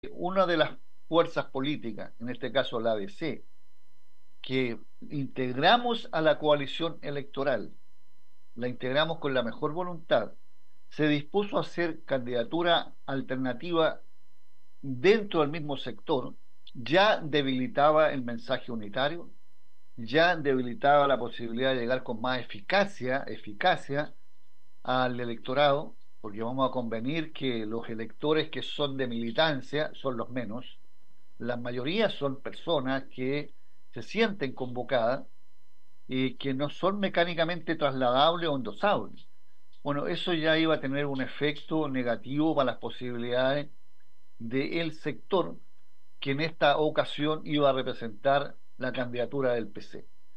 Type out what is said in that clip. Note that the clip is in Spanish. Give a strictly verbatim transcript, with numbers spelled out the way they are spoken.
una de las fuerzas políticas, en este caso la A D C, que integramos a la coalición electoral, la integramos con la mejor voluntad, se dispuso a hacer candidatura alternativa dentro del mismo sector, ya debilitaba el mensaje unitario, ya debilitaba la posibilidad de llegar con más eficacia, eficacia al electorado, porque vamos a convenir que los electores que son de militancia son los menos, la mayoría son personas que se sienten convocadas y que no son mecánicamente trasladables o endosables. Bueno, eso ya iba a tener un efecto negativo para las posibilidades del sector que en esta ocasión iba a representar la candidatura del P C.